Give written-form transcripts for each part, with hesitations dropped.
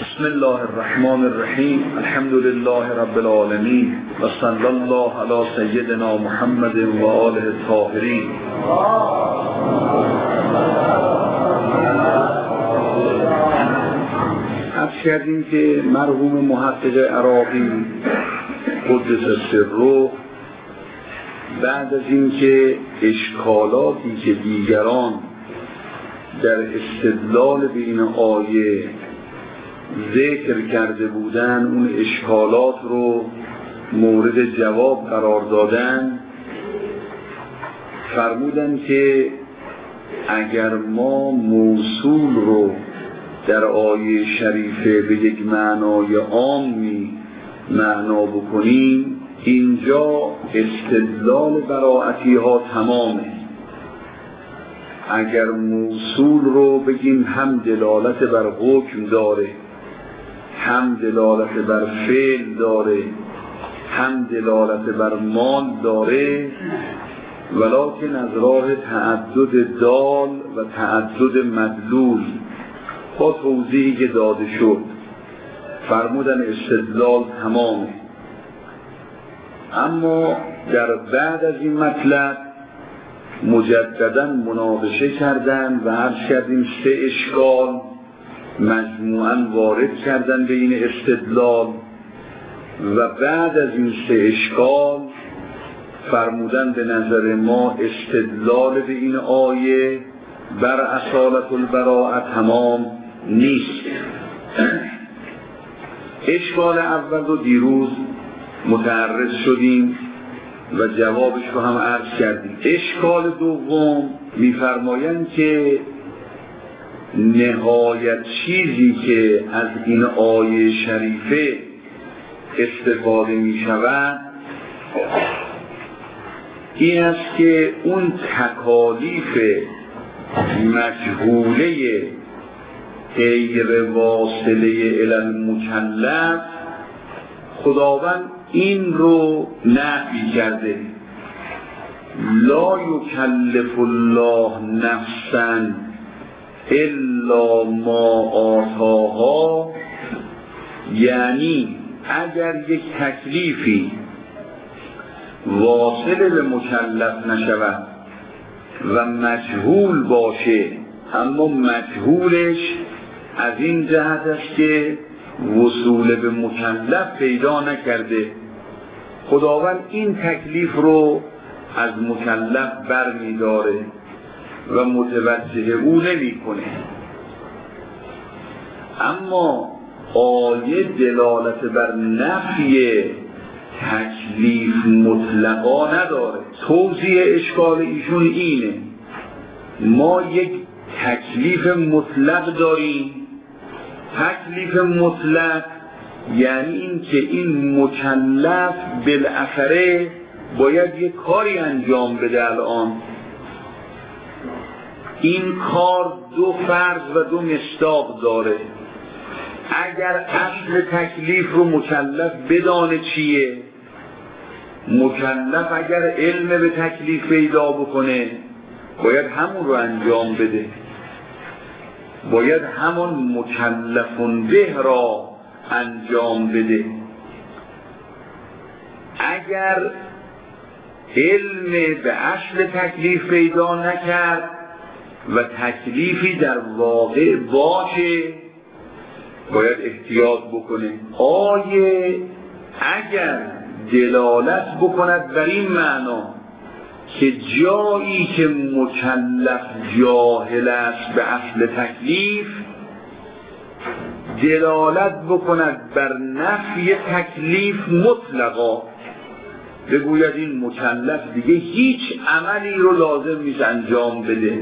بسم الله الرحمن الرحیم. الحمد لله رب العالمین و صلی الله علی سیدنا محمد و آله الطاهرین. عرض کردیم که مرحوم محقق عراقی قدس سره بعد از اینکه اشکالاتی که دیگران در استدلال به این آیه ذکر کرده بودن اون اشکالات رو مورد جواب قرار دادن، فرمودن که اگر ما موصول رو در آیه شریفه به یک معنای عامی معنا بکنیم، اینجا استدلال براعتی ها تمامه. اگر موصول رو بگیم هم دلالت بر حکم داره، هم دلالت بر فعل داره، هم دلالت بر مال داره، ولکن از راه تعدد دال و تعدد مدلول با توضیحی که داده شد فرمودن استدلال تمامه. اما در بعد از این مطلب مجددا مناقشه کردن و عرض کردیم 3 اشکال مجموعاً وارد کردن به این استدلال و بعد از این 3 اشکال فرمودن به نظر ما استدلال به این آیه بر اصالت البراءه تمام نیست. اشکال اول رو دیروز متعرض شدیم و جوابش رو هم عرض کردیم. اشکال دوم می‌فرمایند که نهایت چیزی که از این آیه شریفه استفاده می شود این است که اون تکالیف مجهوله غیر واصله الی المکلف خداوند این رو نفی کرده. لا یکلف الله نفسا الا ما آتاها، یعنی اگر یک تکلیفی واصل به مکلف نشود و مجهول باشه، اما مجهولش از این جهت است که وصول به مکلف پیدا نکرده، خداوند این تکلیف رو از مکلف بر می داره و متوجه او نمی کنه. اما آیه دلالت بر نفی تکلیف مطلقا نداره. توضیح اشکال ایشون اینه: ما یک تکلیف مطلق داریم. تکلیف مطلق یعنی این که این مکلف بالاخره باید یک کاری انجام بده. الان این کار 2 فرض و 2 مصداق داره. اگر اصل تکلیف رو مکلف بدانه چیه، مکلف اگر علم به تکلیف پیدا بکنه باید همون رو انجام بده، باید همون مکلفون به را انجام بده. اگر علم به اصل تکلیف پیدا نکرد و تکلیفی در واقع باشه باید احتیاط بکنه. آیه اگر دلالت بکند بر این معنا که جایی که مکلف جاهل است به اصل تکلیف، دلالت بکند بر نفی تکلیف مطلقا، بگوید این مکلف دیگه هیچ عملی رو لازم نیست انجام بده.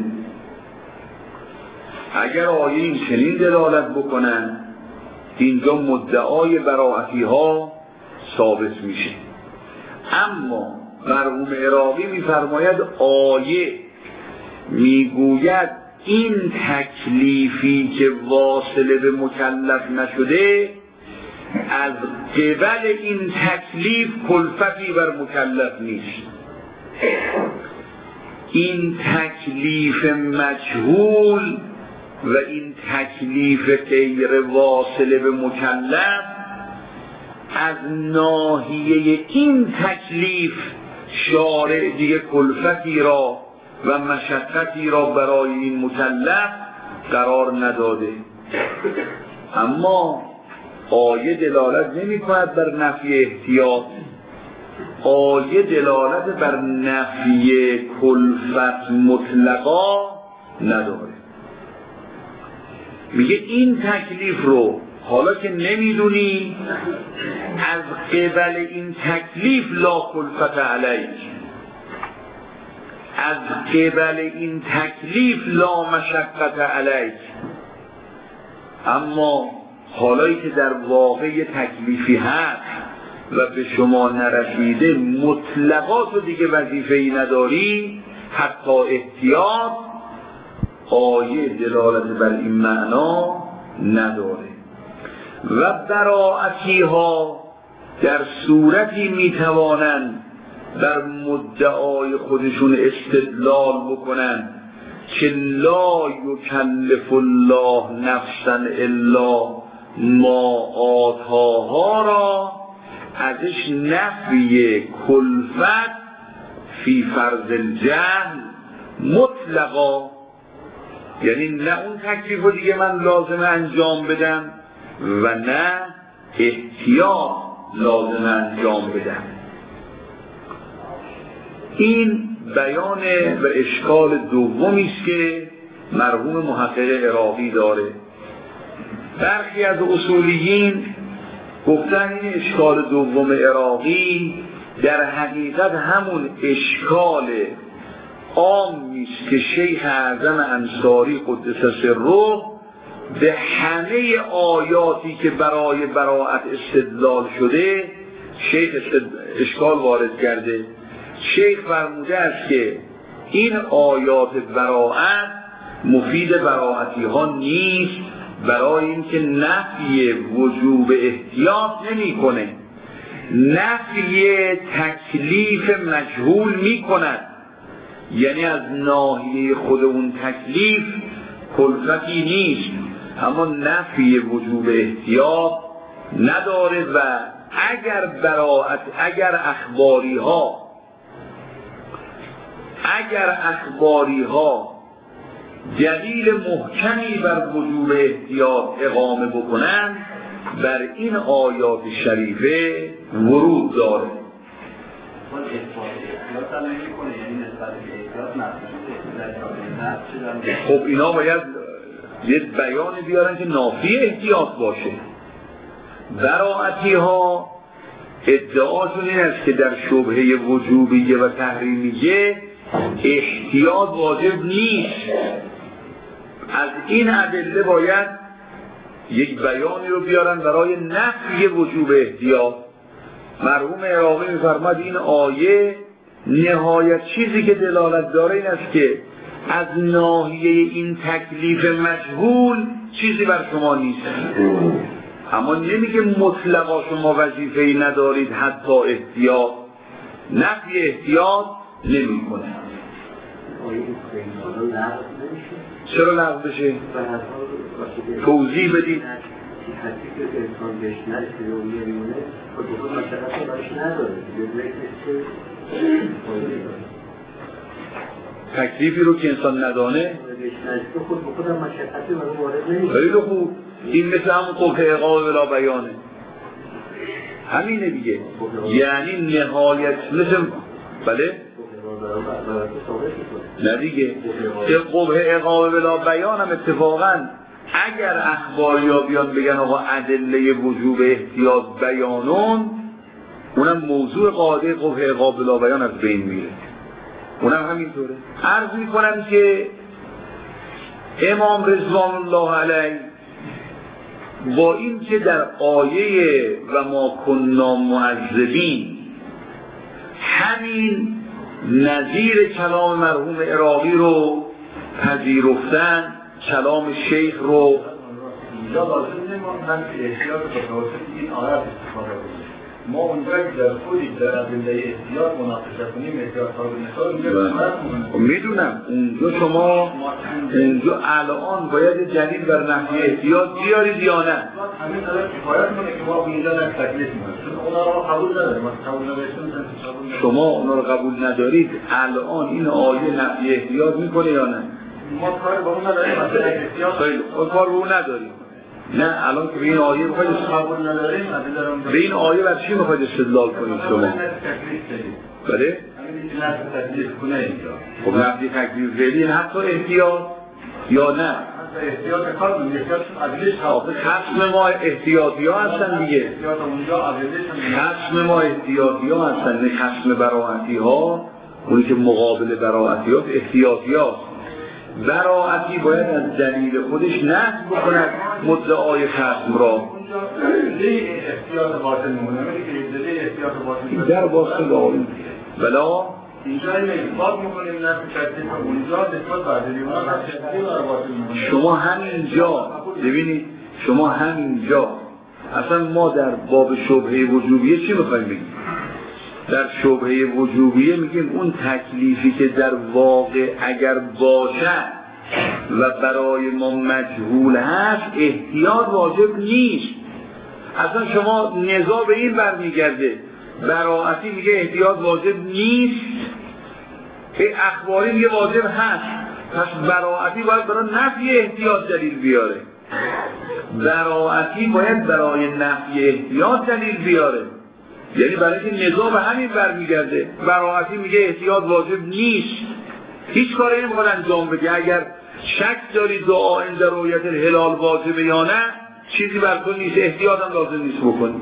اگر آیه این چنین دلالت بکنن اینجا مدعای براعتی ها ثابت میشه. اما مرحوم عراقی میفرماید آیه میگوید این تکلیفی که واصله به مکلف نشده از قبل این تکلیف کلفتی بر مکلف نیست. این تکلیف مجهول و این تکلیف غیر واصل به مکلف، از ناحیه این تکلیف شارع دیگه کلفتی را و مشقتی را برای این مکلف قرار نداده. اما آیه دلالت نمی کند بر نفی احتیاط، آیه دلالت بر نفی کلفت مطلقا نداره. میگه این تکلیف رو حالا که نمیدونی، از قبل این تکلیف لا کلفت علیک، از قبل این تکلیف لا مشقت علیک. اما حالایی که در واقع تکلیفی هست و به شما نرسیده، مطلقات و دیگه وظیفه‌ای نداری، حتی احتیاط، آیه دلالت بر این معنا نداره. و براعتی ها در صورتی میتوانند در مدعای خودشون استدلال بکنن که لا یکلف الله نفسا الا ما آتاها را ازش نفی کلفت فی فرض الجهل مطلقا، یعنی نه اون تکلیف رو دیگه من لازم انجام بدم و نه احتیاط لازم انجام بدم. این بیان و اشکال دومی است که مرحوم محقق عراقی داره. برخی از اصولیین گفتن این اشکال دوم عراقی در حقیقت همون اشکال عامی است که شیخ اعظم انصاری قدس سره به همه آیاتی که برای براءت استدلال شده شیخ اشکال وارد کرده. شیخ فرموده است که این آیات براءت مفید براءتی ها نیست، برای اینکه نفی وجوب احتیاط نمی کنه، نفی تکلیف مجهول می کند، یعنی از ناحیه خود اون تکلیف کلفتی نیست، اما نفی وجوب احتیاط نداره. و اگر براءت، اگر اخباری ها دلیل محکمی بر وجوب احتیاط اقامه بکنن، بر این آیات شریفه ورود داره. خب اینا باید یه بیانی بیارن که نافی احتیاط باشه. براعتی ها ادعاشون این است که در شبهه وجوبیه و تحریمیه احتیاط واجب نیست. از این ادله باید یک بیانی رو بیارن برای نفی وجوب احتیاط. مرحوم عراقی می‌فرماد این آیه نهایت چیزی که دلالت داره این است که از ناحیه این تکلیف مجهول چیزی بر شما نیست، اما نمیگه مطلقا شما وظیفه‌ای ندارید حتی احتیاط. نفی احتیاط نمی‌کنه. چرا لغو بشه؟ توضیح بدید. تکلیفی رو که انسان ندانه خیلی خوب، این مثل همون قبح عقاب بلا بیانه، همینه دیگه. یعنی نهایت مثل بله نه دیگه، که قبح عقاب بلا بیان هم اتفاقا اگر اخباری ها بیان بگن آقا ادله وجوب احتیاط بیانون، اونم موضوع قاعده قبح عقاب بلا بیان از بین میره، اونم همینطوره. عرض میکنم که امام رضوان الله علیه با این که در آیه و ما کنا معذبین همین نظیر کلام مرحوم عراقی رو پذیرفتن، کلام شیخ رو اینجا لازم نماندن که احتیاط به توسط این آیت استفاده کنید. ما اونجا در خودی در ادله احتیاط مناقشه کنیم احتیاط ها رو نشان میدونم اونجا شما اونجا الان باید دلیل بر نفی احتیاط بیارید یا نه؟ همین داره کفایت کنه که ما اونجا در تکلیف میکنیم چون اونا رو قبول نداریم ما قبول نداریم شما اونا رو قبول ندارید الان این آیه نفی احتیاط میکنه یا نه؟ ما کار با اون نداریم مثلا احتیاط خیلی کار رو داریم نه الان که به این آیه میخواید قبول نداریم به این آیه بر چی میخواید استدلال کنید شما؟ بله؟ همین که نفی تکلیف کنه اینجا خب نفی تکلیف فعلی حتی احتیاط یا نه؟ حتی احتیاط کار میگه احتیاطشون عدلش خصم ما احتیاطی ها هستن دیگه احتیاط اونجا عدلش خصم ما احتیاطی ها هستن نه خصم براعتی ها اونی که مقابل براعتی ها احتیاطی ها براعتی باید از دلیل خودش نفی بکند مدعای خصم را احتیاط باطن میمونه میگه احتیاط باطن در باطن داریم بلا اینجا این اثبات میکنیم نفی تکلیف اونجا نسبت به ادله باطن شما همینجا ببینید شما همینجا اصلا ما در باب شبهه وجوبیه چی میخوایم بگیم؟ در شبهه وجوبیه میگیم اون تکلیفی که در واقع اگر باشد و برای ما مجهول هست احتیاط واجب نیست. اصلا شما نزاع به این برمیگرده براعتی میگه احتیاط واجب نیست به اخباری میگه واجب هست پس براعتی باید برای نفی احتیاط دلیل بیاره براعتی باید برای نفی احتیاط دلیل بیاره یعنی برای که نزاع به همین برمیگرده براعتی میگه احتیاط واجب نیست هیچ کاری نمیخواد انجام بده اگر شک داری دعا عند رؤیت الهلال واجبه یا نه چیزی بر تو نیست احتیاط هم لازم نیست بکنی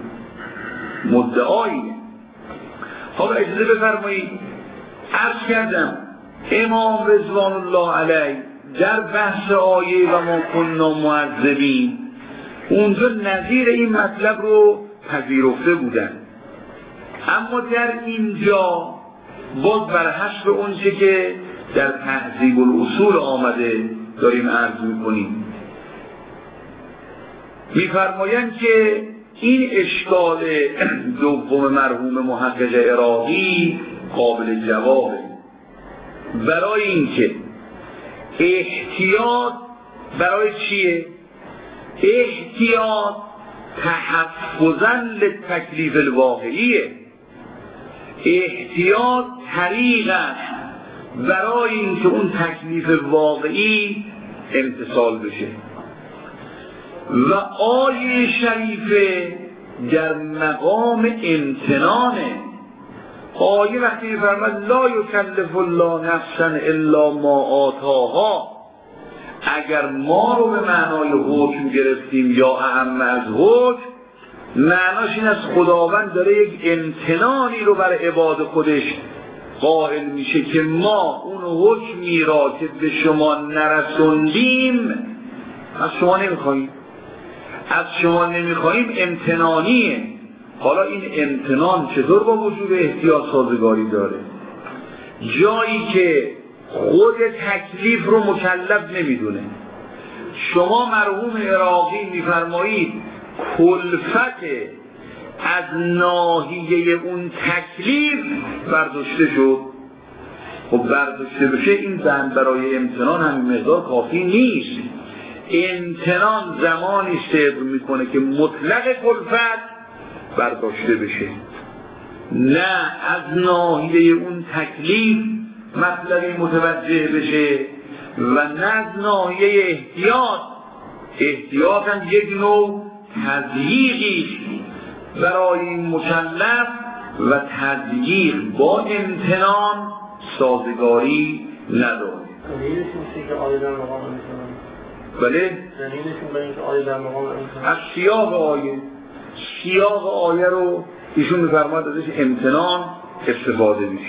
مدعاییه. حالا اجازه بفرمایید عرض کردم امام رضوان الله علیه در بحث آیه و ما کنا معذبین اونجا نظیر این مطلب رو پذیرفته بودن اما در اینجا باز بر حسب اونچه که در تهذیب الاصول آمده داریم عرض میکنیم میفرمایند که این اشکال دوم مرحوم محقق عراقی قابل جوابه برای اینکه احتیاط برای چیه؟ احتیاط تحفظاً للتکلیف الواقعیه احتیاط طریق است برای اینکه اون تکلیف واقعی امتثال بشه و آیه شریفه در مقام امتنانه آیه وقتی می‌فرماید لا یکلف الله نفسا الا ما آتاها اگر ما رو به معنای حکم گرفتیم یا اهم از حکم معناش این از خداوند داره یک امتنانی رو بر عباد خودش قائل میشه که ما اون حکمی را که به شما نرسوندیم از شما نمیخواییم از شما نمیخواییم امتنانیه حالا این امتنان چطور با وجود احتیاط سازگاری داره جایی که خود تکلیف رو مکلف نمیدونه شما مرحوم عراقی میفرمایید کلفت از ناحیه اون تکلیف برداشته شد خب برداشته بشه این بند برای امتنان همین مقدار کافی نیست امتنان زمانی صدق میکنه که مطلق کلفت برداشته بشه نه از ناحیه اون تکلیف مطلبی متوجه بشه و نه از ناحیه احتیاط هم یک نوع تضییقی برای این مکلف و تضییق با امتنان سازگاری نداره بله؟ از سیاق آیه رو ایشون می‌فرماید ازش امتنان استفاده میشه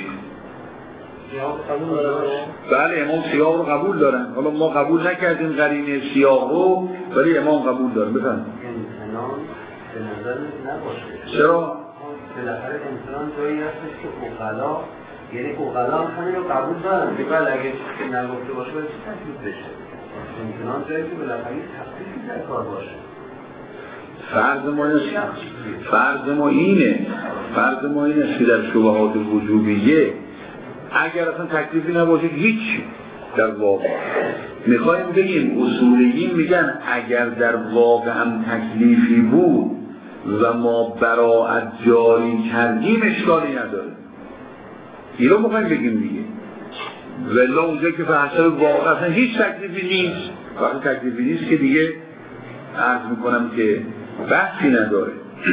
بله امام سیاق رو قبول دارن حالا ما قبول نکردیم قرینه سیاق رو ولی امام قبول دارن بفرمایید امتنان به نظر نباشه چرا؟ بالاخره امتنان جایی هستش که اقلا یعنی اقلا هم همین رو قبول دارن که بله اگه نگفته باشه باید چی تکلیف بشه امتنان جایی که بالاخره تکلیفی در کار باشه فرض ما اینه که در شبهات وجوبیه اگر اصلا تکلیفی نباشه هیچ در واقع میخوایم بگیم اصولیین میگن اگر در واقع هم تکلیفی بود و ما براءت جاری کردیم اشکالی نداره. این رو میخوایم بگیم دیگه. ولی اونجا که فحسب واقع اصلا هیچ تکلیفی نیست، وقتی تکلیفی نیست که دیگه عرض میکنم که بحثی نداره.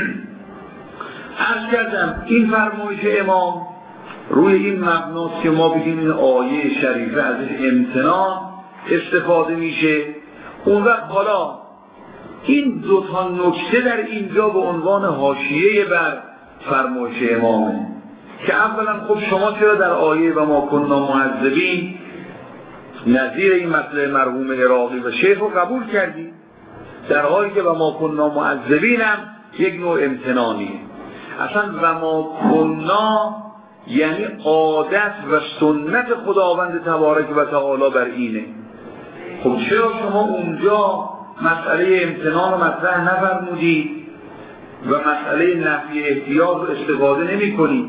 عرض کردم این فرمایش امام روی این مبناست که ما بگیم این آیه شریفه ازش امتنان استفاده میشه. اون وقت حالا این دو تا نکته در اینجا به عنوان حاشیه بر فرمایش امامه که اولا خب شما چرا در آیه و ما کننا معذبین نظیر این مطلب مرحوم عراقی و شیخ رو قبول کردی، در حالی که و ما کننا معذبین هم یک نوع امتنانیه. اصلا و ما کننا یعنی عادت و سنت خداوند تبارک و تعالی بر اینه. خب چرا شما اونجا مسئله امتنان رو مطرح نفرمودید و مسئله نفی احتیاط رو استفاده نمی کنید؟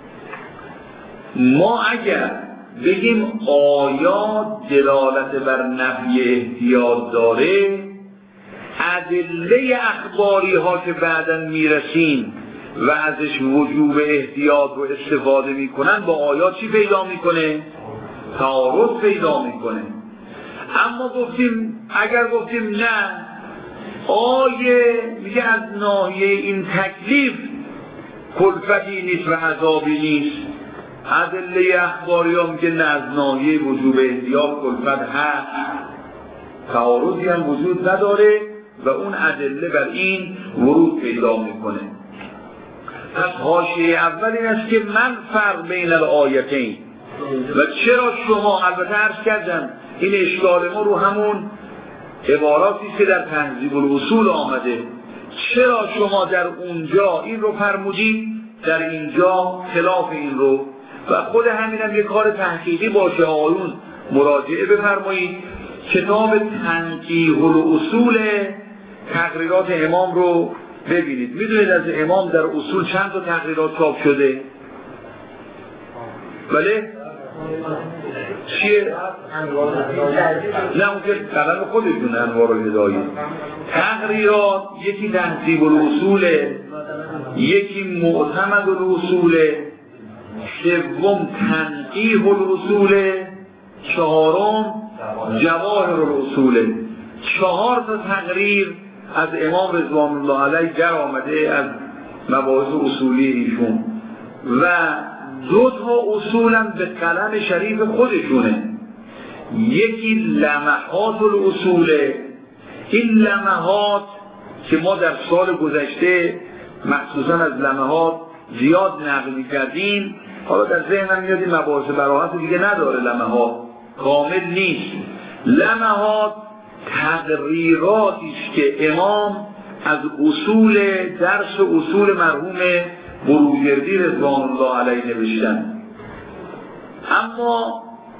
ما اگر بگیم آیات دلالت بر نفی احتیاط داره، ادله اخباری ها که بعداً میرسیم و ازش وجوب احتیاط رو استفاده میکنن با آیات چی پیدا میکنه؟ تعارض پیدا میکنه. اما اگر گفتیم نه، آیه میگه از ناحیه این تکلیف کلفتی نیست و عذابی نیست، ادله اخباری ها میگه نه از ناحیه وجوب احتیاط کلفت هست، تعارضی هم وجود نداره و اون ادله بر این ورود پیدا میکنه. پس حاشیه اول این است که من فرق بین الآیتین و چرا شما، البته عرض کردم این اشکال ما رو همون عباراتی که در تهذیب الاصول آمده، چرا شما در اونجا این رو فرمودید در اینجا خلاف این رو، و خود همینم یک کار تحقیقی باشه آیون مراجعه بفرمایید کتاب تنقیح الاصول تقریرات امام رو ببینید. میدونید از امام در اصول چند تا تقریرات چاپ شده؟ بله؟ چیه؟ نه اون که قلم خودشون انوار الهدایه. تقریرات یکی تهذیب الاصول، یکی معتمد الاصول، سوم تنقیح الاصول، چهارم جواهر الاصول. 4 تا تقریر از امام رضوان الله علیه در آمده از مباحث اصولی ایشون و 2 تا اصولم به قلم شریف خودشونه. یکی لمحات الاصوله، این لمحات که ما در سال گذشته مخصوصا از لمحات زیاد نقل می‌کردیم، حالا در ذهنم میاد این مباحث براحت دیگه نداره، لمحات کامل نیست. لمحات تقریراتی است که امام از اصول درس اصول مرحوم بروجردی رضوان الله علیه نوشتن. اما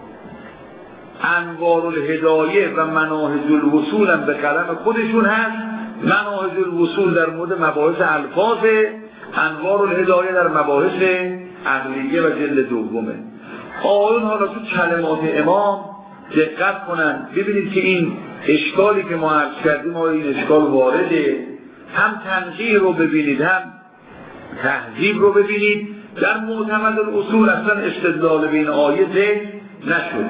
انوار الهدایه و مناهج الوصول هم به قلم خودشون هست. مناهج الوصول در مورد مباحث الفاظ، انوار الهدایه در مباحث عقلیه و جلد دومه. آیون حالا تو کلمات امام دقت کنن ببینید که این اشکالی که ما عرض کردیم این اشکال وارده، هم تنقیح رو ببینید هم تهذیب رو ببینید. در معتمد الاصول اصلا استدلال بین آیه ذکر نشد.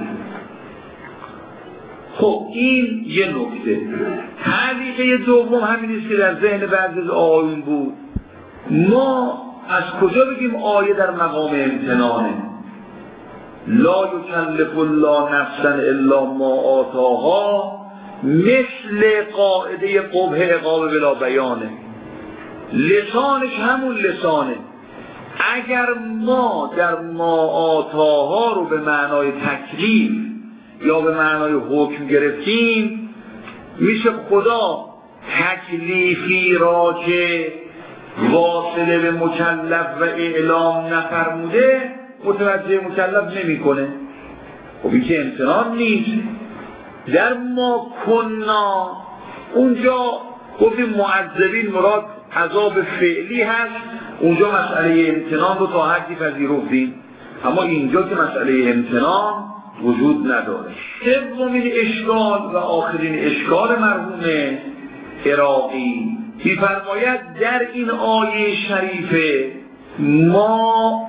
خب این یه نکته. تعلیقه دوم همین است که در ذهن بعضی از آیون بود. ما از کجا بگیم آیه در مقام امتنانه؟ لا یکلف الله نفسا الا ما آتاها، مثل قاعده قبح عقاب بلا بیانه. لسانش همون لسانه. اگر ما در ما آتاها رو به معنای تکلیف یا به معنای حکم گرفتیم، میشه خدا تکلیفی را که واصله به مکلف و اعلام نفرموده متوجه مکلف نمیکنه. خب این که امتنان نیست. در ما کنا اونجا گفتیم معذبین مراد عذاب فعلی هست، اونجا مسئله امتنان رو تا حدی پذیرفتیم، اما اینجا که مسئله امتنان وجود نداره. سومین اشکال و آخرین اشکال مرحوم عراقی می‌فرماید در این آیه شریفه ما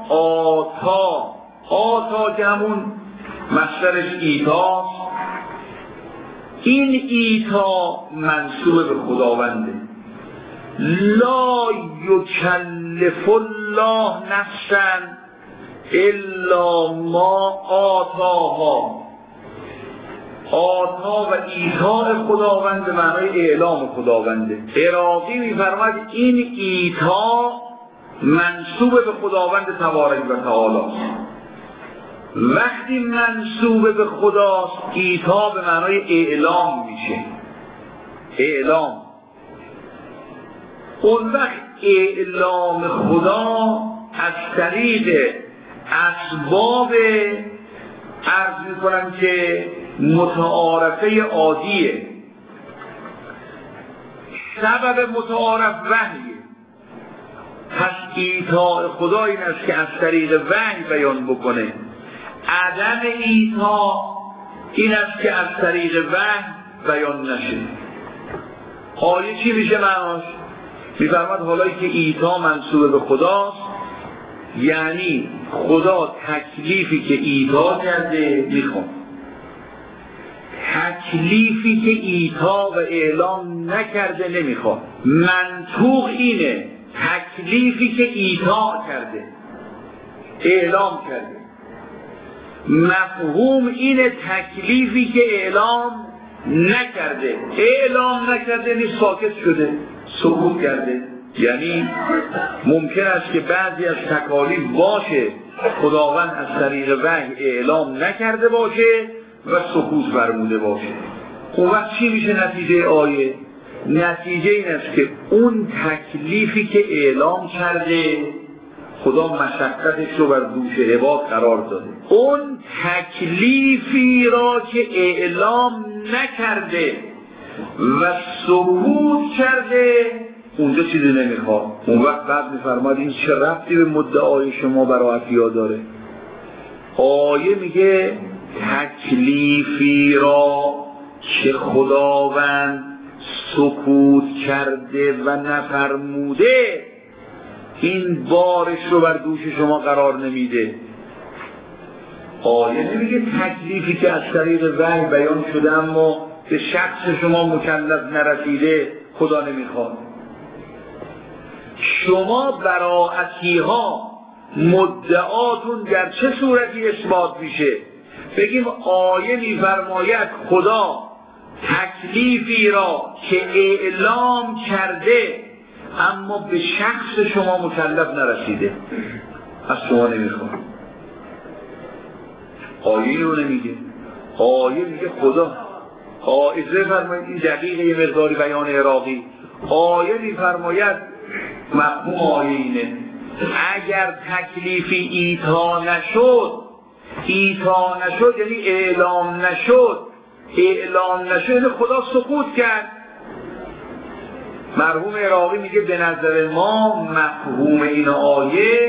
آتا که همون مصدرش ایتاست، این ایتا منسوب به خداونده. لا یکلف الله نفسا الا ما آتاها. آتا و ایتا خداوند به معنای اعلام خداونده. عراقی می‌فرماید این ایتا منسوب به خداوند تبارک و تعالی است. وقتی منسوب به خداست ایتا به معنای اعلام میشه، اعلام. اون وقت اعلام خدا از طریق اسباب عرض میکنم که متعارفه عادیه. سبب متعارف وحیه. پس ایتا خدا این است که از طریق وحی بیان بکنه. عدم ایتا این است که از طریق وحی بیان نشه. آیه چی میشه معناش؟ میفرماد حالایی که ایتا منسوب به خداست، یعنی خدا تکلیفی که ایتا کرده میخواد، تکلیفی که ایتا و اعلام نکرده نمیخواد. منطوق اینه تکلیفی که ایتا کرده اعلام کرده، مفهوم اینه تکلیفی که اعلام نکرده. اعلام نکرده نیست ساکت شده، سکوت کرده. یعنی ممکن است که بعضی از تکالیف باشه خداوند از طریق وحی اعلام نکرده باشه و سکوت فرموده باشه. اون وقت چی میشه نتیجه آیه؟ نتیجه این است که اون تکلیفی که اعلام کرده خدا مشقتش رو بر دوش عباد قرار داده. اون تکلیفی را که اعلام نکرده و سکوت کرده اونجا چیزی نمیخواد. اون وقت بعد میفرماد این چه ربطی به مدعای شما براعتیا داره؟ آیه میگه تکلیفی را که خداوند سکوت کرده و نفرموده این بارش رو بر دوش شما قرار نمیده. آیه نمیگه تکلیفی که از طریق وحی بیان شده اما به شخص شما مکلف نرسیده خدا نمیخواد. شما براعتی ها مدعاتون در چه صورتی اثبات میشه؟ بگیم آیه میفرماید خدا تکلیفی را که اعلام کرده اما به شخص شما مکلف نرسیده از شما نمیخواد. آیه رو نمیگه. آیه میگه خدا اجازه فرمایید این دقیقه یه مقداری بیان عراقی. آیه میفرماید مفهوم آیه اینه اگر تکلیفی ایتا نشد یعنی اعلام نشد یعنی خدا سکوت کرد. مرحوم عراقی میگه به نظر ما مفهوم این آیه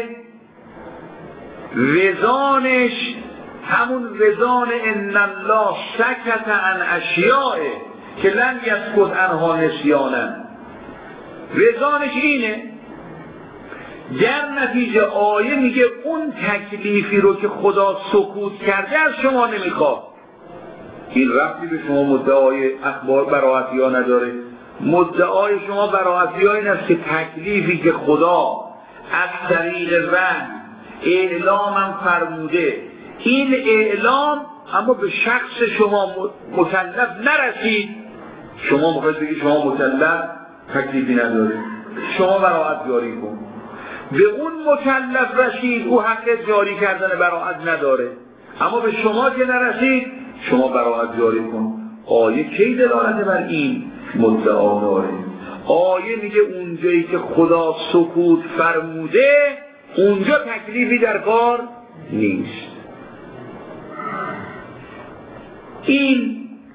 وزانش همون وزان ان الله سکت عن اشیاء که لن یسکت عنها نسیانا. وزانش اینه در نتیجه آیه میگه اون تکلیفی رو که خدا سکوت کرده از شما نمیخواد. این ربطی به شما مدعای اخبار براعتی ها نداره. مدعای شما براعتی ها این است که تکلیفی که خدا از طریق وحی اعلامم فرموده این اعلام اما به شخص شما مکلف نرسید. شما مخواهید بگید شما مکلف تکلیفی نداره، شما براعت جاری کن. به اون مکلف رسید او حق جاری کردن براعت نداره، اما به شما که نرسید شما براعت جاری کن. آیه کی دلالت بر این مدعا داره؟ آیه میگه اونجایی که خدا سکوت فرموده اونجا تکلیفی در کار نیست. این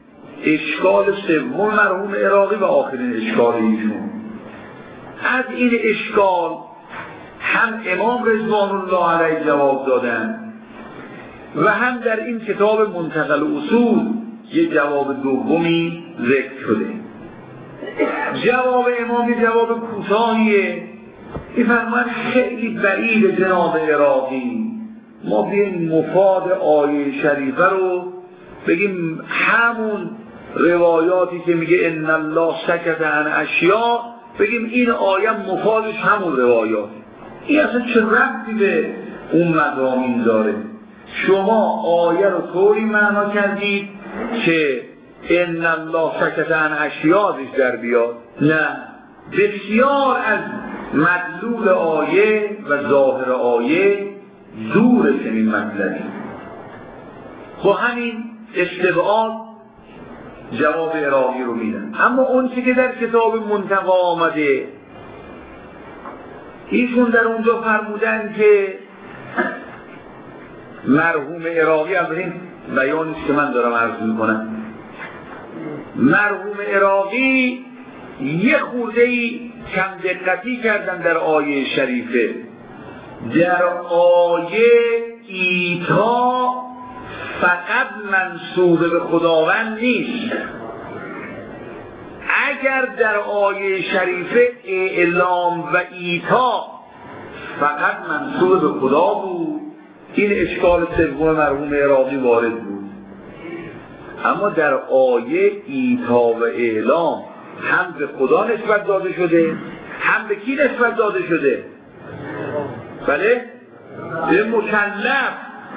اشکال سوم مرحوم عراقی و آخرین اشکال ایشون. از این اشکال هم امام رضوان الله علیه جواب دادن و هم در این کتاب منتقل اصول یک جواب دومی ذکر شده. جواب امام جواب کوتاهیه، می‌فرماید خیلی بعید جناب عراقی ما بیاییم مفاد آیه شریفه رو بگیم همون روایاتی که میگه ان الله سکت عن اشیاء بگیم این آیه مفادش همون روایات. این اصلا چه ربطی به اون مضامین داره؟ شما آیه رو طوری معنا کردید که ان الله سکت عن اشیاء در بیاد. نه، بسیار از مدلول آیه و ظاهر آیه دور چنین مطلبی. با همین استبعاد جواب عراقی رو میدن. اما اون چی که در کتاب منتقی آمده ایشون در اونجا فرمودن که مرحوم عراقی، از این بیانیست که من دارم عرض میکنم، مرحوم عراقی یه خورده‌ای کم دقتی کردن در آیه شریفه. در آیه ایتا فقط منسوب به خداوند نیست. اگر در آیه شریفه اعلام و ایتا فقط منسوب به خدا بود، این اشکال سوم مرحوم عراقی وارد بود. اما در آیه ایتا و اعلام هم به خدا نسبت داده شده، هم به کی نسبت داده شده؟ بله؟ به مکلف.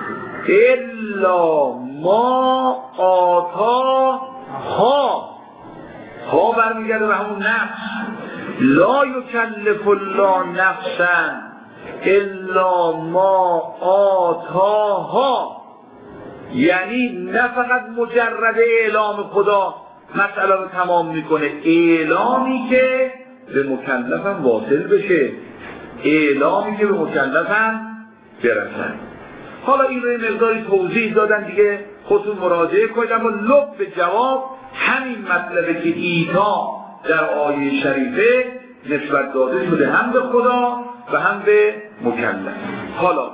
الا ما آتا ها برمیگرده به همون نفس. لا یکلف الله نفسا الا ما آتاها، یعنی نه فقط مجرد اعلام خدا مسئله رو تمام میکنه، اعلامی که به مکلفم واصل بشه، اعلامی که به مکلفم برسن. حالا این رو یه مقداری توضیح دادن دیگه، خودتون مراجعه کنید. اما لب جواب همین مطلبه که ایتا در آیه شریفه نسبت داده شده هم به خدا و هم به مکلف. حالا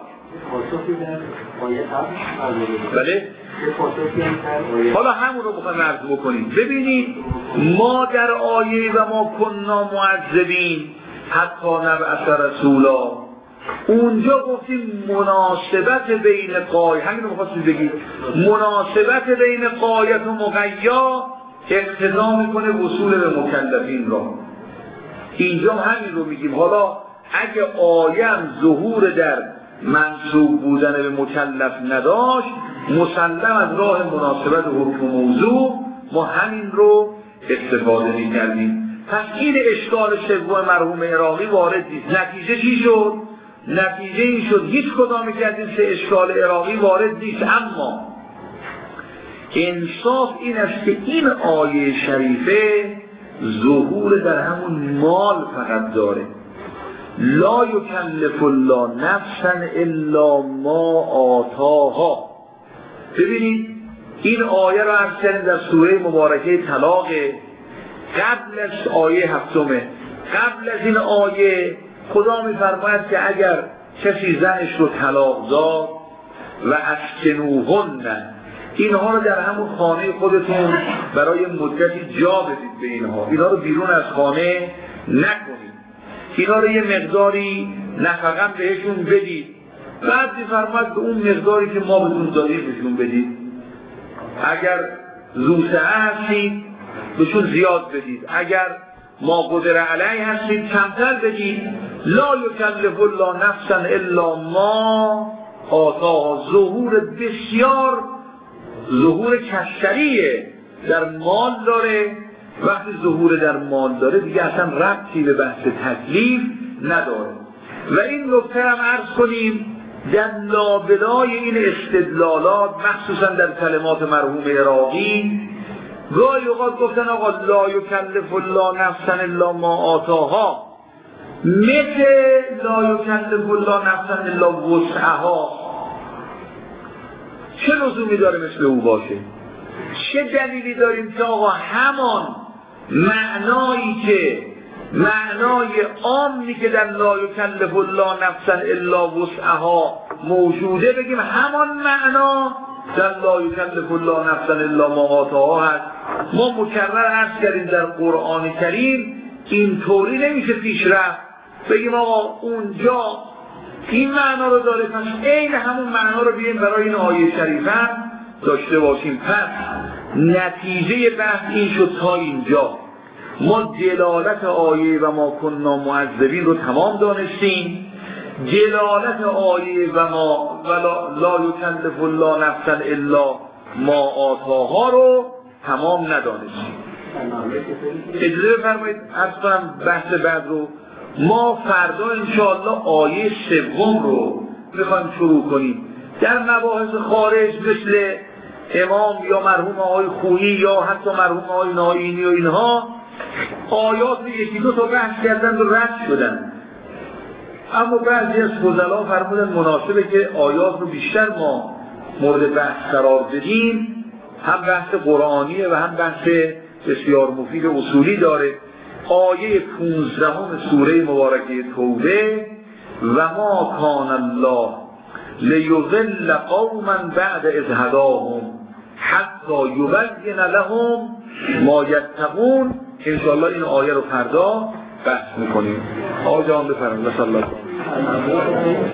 بله؟ حالا همون رو بخوایم عرض بکنیم. ببینید ما در آیه و ما کننا معذبین حتی نبعث رسولا، اونجا گفتیم مناسبت بین قایه، همین رو می‌خواستید بگید، مناسبت بین قایت و مقیا اقتضا میکنه وصول به مکلفین را. اینجا همین رو میگیم. حالا اگه آیه ظهور در منصوب بودن به مکلف نداشت، مسلم از راه مناسبت حکم موضوع ما همین رو استفاده می‌کردیم. پس این اشکال سوم مرحوم عراقی وارد نیست. نتیجه چی شد؟ نتیجه این شد هیچ کدام که از این سه اشکال عراقی وارد نیست. اما انصاف این است که این آیه شریفه ظهور در همون مال فقط داره. لا یکلف الله نفسا الا ما آتاها. ببینید این آیه رو عرض کردیم در سوره مبارکه طلاق، قبل از آیه هفتمه. قبل از این آیه خدا می‌فرماید که اگر کسی زنش رو طلاق داد و اسکنوهن، اینها رو در همون خانه خودتون برای مدتی جا بدید به اینها رو بیرون از خانه نکنید، اینا رو یه مقداری نفقه بهشون بدید. بعد می‌فرماید به اون مقداری که ما بهتون دادیم بهشون بدید. اگر زوسه هستید بهشون زیاد بدید، اگر ما قدر علیه هستید کمتر بدید. لا یکلف الله نفسا الا ما آتاها. ظهور بسیار ظهور کشتریه در مال داره. وقتی ظهور در مال داره دیگه اصلا ربطی به بحث تکلیف نداره. و این نکته هم عرض کنیم در لابلای این استدلالات، مخصوصا در کلمات مرحوم عراقی، گاهی اوقات گفتن آقا لا یکلف الله نفسا الا ما آتاها، مثل لا یکلف الله نفسا الا وسعها. چه لزومی داره مثل او باشه؟ چه دلیلی داریم که آقا همان معنایی که معنای عامی که در لا یکلف الله نفسا الا وسعها موجوده بگیم همان معنا در لا یکلف الله نفسا الا ما آتاها هست. ما مکرر عرض کردیم در قرآن کریم اینطوری نمیشه پیش رفت بگیم آقا اونجا این معنا رو داره پس عین همون معنا رو بیایم برای این آیه شریفه داشته باشیم. پس نتیجه بحث این شد تا اینجا ما دلالت آیه و ما کننا معذبین رو تمام دانستیم، دلالت آیه و ما لا یکلف الله نفسا الا ما آتاها رو تمام ندانستیم. اجازه بفرمایید عرض کنم بحث بعد رو ما فردا انشاءالله آیه سوم رو میخوایم شروع کنیم. در مباحث خارج مثل امام یا مرحوم آقای خویی یا حتی مرحوم آقای ناینی و اینها آیات یکی دو تا بحث کردن و رد شدن، اما بعضی از فضلا فرمودن مناسبه که آیات رو بیشتر ما مورد بحث قرار بدیم، هم بحث قرآنیه و هم بحث بسیار مفید اصولی داره. آیه 15 سوره مبارکه توبه و ما کان الله لیضل قوما بعد اذ هداهم حتی یبین لهم ما یتقون. انشاءالله این آیه رو فردا بحث میکنیم. آقا جان بفرمایید.